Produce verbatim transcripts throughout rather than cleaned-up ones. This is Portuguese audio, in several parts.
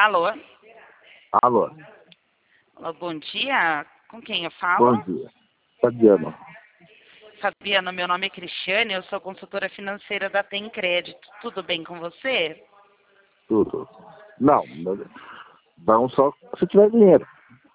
Alô? Alô, Alô, bom dia. Com quem eu bom falo? dia. Fabiano, Fabiana, meu nome é Cristiane, eu sou consultora financeira da Tem Crédito. Tudo bem com você? tudo. Não, mas vamos só se tiver dinheiro.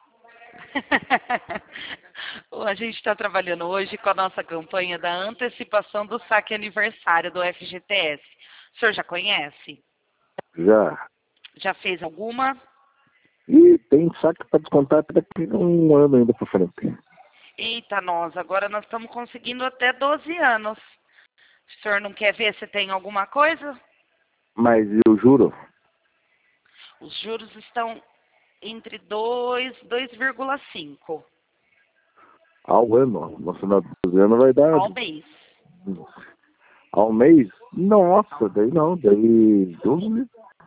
A gente está trabalhando hoje com a nossa campanha da antecipação do saque aniversário do F G T S. O senhor já conhece? Já. Já fez alguma? E tem saque para descontar até daqui a um ano ainda para frente. Eita, nós, agora nós estamos conseguindo até doze anos. O senhor não quer ver se tem alguma coisa? Mas eu juro, Os juros estão entre dois e dois vírgula cinco ao ano, no final do ano vai dar ao mês. ao mês? Nossa, daí não, daí doze.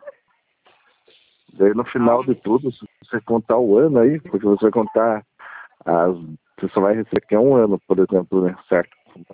Daí no final de tudo, se você contar o ano aí, porque você contar as. Você só vai receber aqui um ano, por exemplo, né? Certo?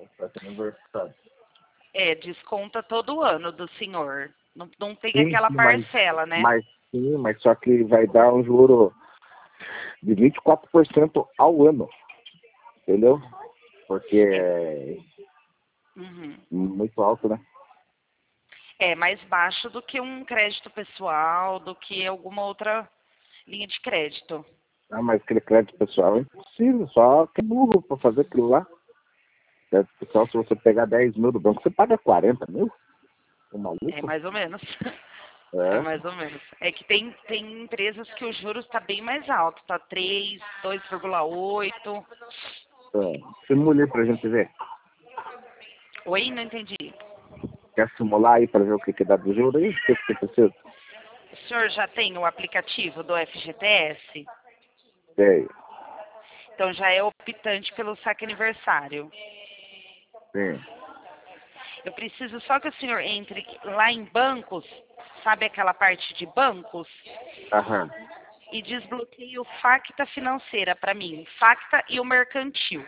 É, desconta todo ano do senhor. Não, não tem Sim, aquela mas, parcela, né? mas sim, mas só que vai dar um juro de vinte e quatro por cento ao ano. Entendeu? Porque é Uhum. muito alto, né? É mais baixo do que um crédito pessoal, do que alguma outra linha de crédito. Ah, mas aquele crédito pessoal é impossível, só que é burro para fazer aquilo lá. Crédito pessoal, se você pegar dez mil do banco, você paga quarenta mil? O É maluco? mais ou menos. É É. mais ou menos. É que tem, tem empresas que o juros está bem mais alto, tá três, dois vírgula oito. É. Simule pra gente ver. Oi, não entendi. Quer simular aí para ver o que, que dá do juro aí? O que, que você precisa? O senhor já tem o aplicativo do F G T S? Tem, Então já é optante pelo saque aniversário. tem. Eu preciso só que o senhor entre lá em bancos, sabe aquela parte de bancos? Aham. E desbloqueie o Facta Financeira para mim. Facta e o Mercantil.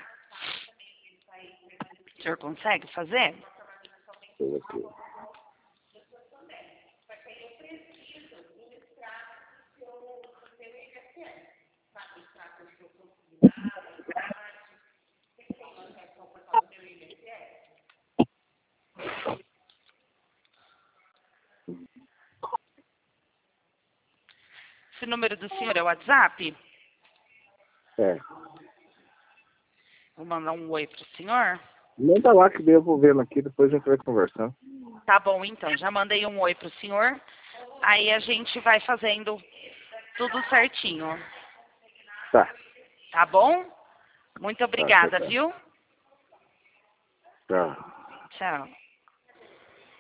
O senhor consegue fazer? Deixa eu ver aqui. Esse número do senhor é o WhatsApp? É. Vou mandar um oi pro senhor. Manda lá que daí eu vou vendo aqui, depois a gente vai conversando. Tá bom, então. Já mandei um oi pro senhor. Aí a gente vai fazendo tudo certinho. Tá. Tá bom? Muito Tá, tá, obrigada, tá. viu? Tá. Tchau.